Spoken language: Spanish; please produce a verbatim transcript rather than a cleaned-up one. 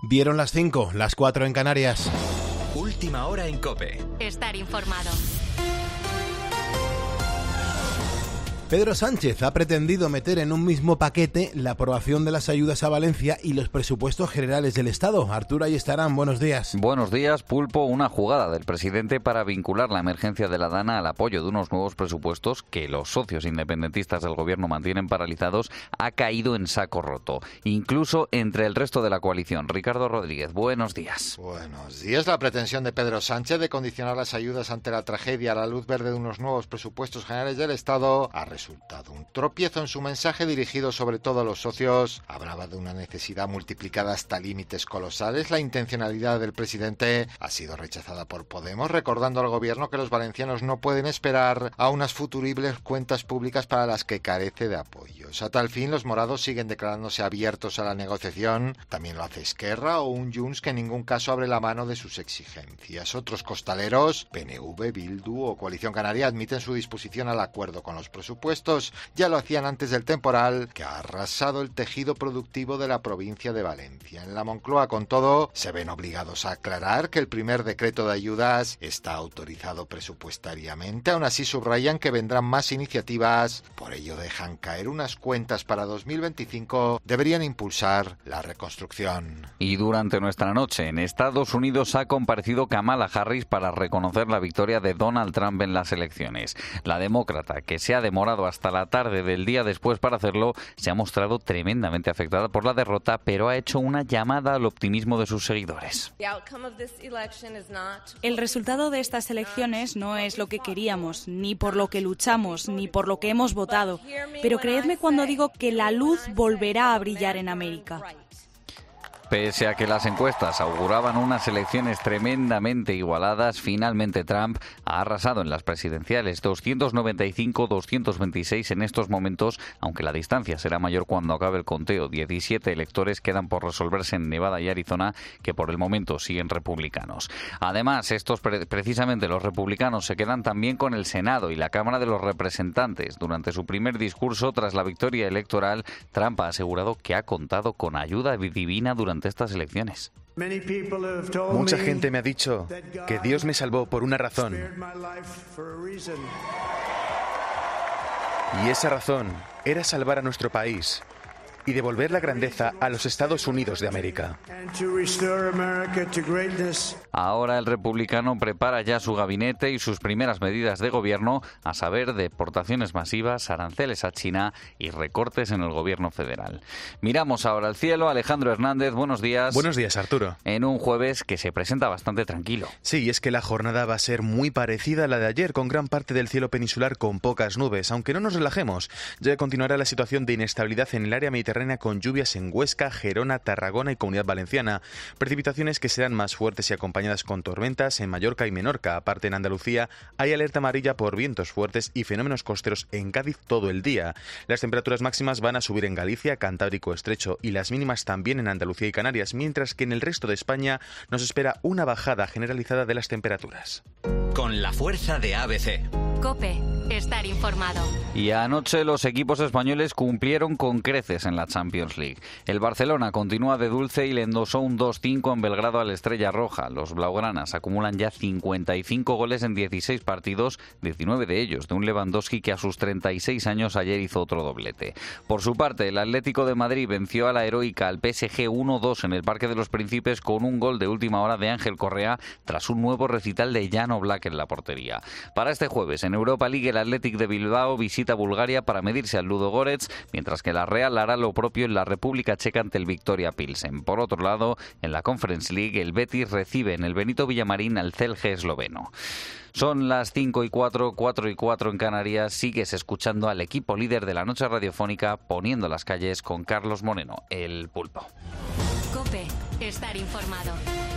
Dieron las cinco, las cuatro en Canarias. Última hora en COPE. Estar informado. Pedro Sánchez ha pretendido meter en un mismo paquete la aprobación de las ayudas a Valencia y los presupuestos generales del Estado. Arturo Ayestarán, buenos días. Buenos días, Pulpo. Una jugada del presidente para vincular la emergencia de la Dana al apoyo de unos nuevos presupuestos que los socios independentistas del gobierno mantienen paralizados ha caído en saco roto, incluso entre el resto de la coalición. Ricardo Rodríguez, buenos días. Buenos días. La pretensión de Pedro Sánchez de condicionar las ayudas ante la tragedia a la luz verde de unos nuevos presupuestos generales del Estado ha resultado un tropiezo en su mensaje dirigido sobre todo a los socios. Hablaba de una necesidad multiplicada hasta límites colosales. La intencionalidad del presidente ha sido rechazada por Podemos, recordando al gobierno que los valencianos no pueden esperar a unas futuribles cuentas públicas para las que carece de apoyos. A tal fin, los morados siguen declarándose abiertos a la negociación. También lo hace Esquerra o un Junts que en ningún caso abre la mano de sus exigencias. Otros costaleros, P N V, Bildu o Coalición Canaria, admiten su disposición al acuerdo con los presupuestos. Ya lo hacían antes del temporal que ha arrasado el tejido productivo de la provincia de Valencia. En la Moncloa, con todo, se ven obligados a aclarar que el primer decreto de ayudas está autorizado presupuestariamente. Aún así subrayan que vendrán más iniciativas. Por ello dejan caer unas cuentas para dos mil veinticinco. Deberían impulsar la reconstrucción. Y durante nuestra noche en Estados Unidos ha comparecido Kamala Harris para reconocer la victoria de Donald Trump en las elecciones. La demócrata, que se ha demorado hasta la tarde del día después para hacerlo, se ha mostrado tremendamente afectada por la derrota, pero ha hecho una llamada al optimismo de sus seguidores. El resultado de estas elecciones no es lo que queríamos, ni por lo que luchamos, ni por lo que hemos votado, pero creedme cuando digo que la luz volverá a brillar en América. Pese a que las encuestas auguraban unas elecciones tremendamente igualadas, finalmente Trump ha arrasado en las presidenciales, doscientos noventa y cinco a doscientos veintiséis en estos momentos, aunque la distancia será mayor cuando acabe el conteo. diecisiete electores quedan por resolverse en Nevada y Arizona, que por el momento siguen republicanos. Además, estos pre- precisamente los republicanos se quedan también con el Senado y la Cámara de los Representantes. Durante su primer discurso tras la victoria electoral, Trump ha asegurado que ha contado con ayuda divina durante estas elecciones. Mucha gente me ha dicho que Dios me salvó por una razón. Y esa razón era salvar a nuestro país y devolver la grandeza a los Estados Unidos de América. Ahora el republicano prepara ya su gabinete y sus primeras medidas de gobierno, a saber, deportaciones masivas, aranceles a China y recortes en el gobierno federal. Miramos ahora al cielo. Alejandro Hernández, buenos días. Buenos días, Arturo. En un jueves que se presenta bastante tranquilo. Sí, y es que la jornada va a ser muy parecida a la de ayer, con gran parte del cielo peninsular con pocas nubes. Aunque no nos relajemos, ya continuará la situación de inestabilidad en el área mediterránea con lluvias en Huesca, Gerona, Tarragona y Comunidad Valenciana. Precipitaciones que serán más fuertes y acompañadas con tormentas en Mallorca y Menorca. Aparte, en Andalucía hay alerta amarilla por vientos fuertes y fenómenos costeros en Cádiz todo el día. Las temperaturas máximas van a subir en Galicia, Cantábrico Estrecho y las mínimas también en Andalucía y Canarias, mientras que en el resto de España nos espera una bajada generalizada de las temperaturas. Con la fuerza de A B C. COPE. Estar informado. Y anoche los equipos españoles cumplieron con creces en la Champions League. El Barcelona continúa de dulce y le endosó un dos cinco en Belgrado al Estrella Roja. Los blaugranas acumulan ya cincuenta y cinco goles en dieciséis partidos, diecinueve de ellos de un Lewandowski que a sus treinta y seis años ayer hizo otro doblete. Por su parte, el Atlético de Madrid venció a la heroica al P S G uno dos en el Parque de los Príncipes con un gol de última hora de Ángel Correa tras un nuevo recital de Jan Oblak en la portería. Para este jueves, en Europa League, el Athletic de Bilbao visita Bulgaria para medirse al Ludogorets, mientras que la Real hará lo propio en la República Checa ante el Victoria Pilsen. Por otro lado, en la Conference League, el Betis recibe en el Benito Villamarín al Celje esloveno. Son las cinco y cuatro, cuatro y cuatro en Canarias. Sigues escuchando al equipo líder de la noche radiofónica Poniendo las calles con Carlos Moreno, el Pulpo. COPE. Estar informado.